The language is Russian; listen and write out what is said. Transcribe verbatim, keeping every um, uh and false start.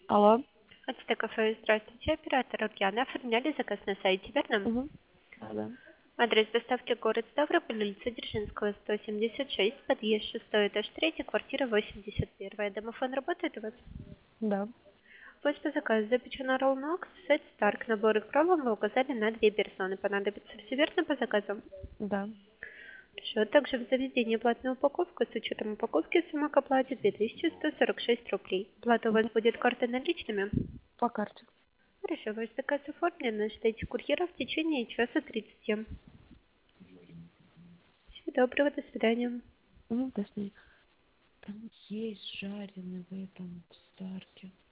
Алло. Это кафе. Здравствуйте, оператор Ульяна. Оформляли заказ на сайте, верно? Угу. Да, да. Адрес доставки город Ставрополь, улица Дзержинского, сто семьдесят шесть, подъезд шестой этаж, третий, квартира восемьдесят один. Домофон работает у вас? Да. Пусть по заказу запечена ролл Нокс, сет Старк, набор их кроллом вы указали на две персоны. Понадобится все верно по заказу? Да. Хорошо. Также в заведении платная упаковка с учетом упаковки сумма к оплате две тысячи сто сорок шесть рублей. Плата у вас Мгм. будет картой наличными? По карте. Хорошо, ваш заказ оформлен. Ждите курьера в течение часа тридцати. Всего доброго, до свидания. Угу. До свидания. Там есть жареный в этом старке.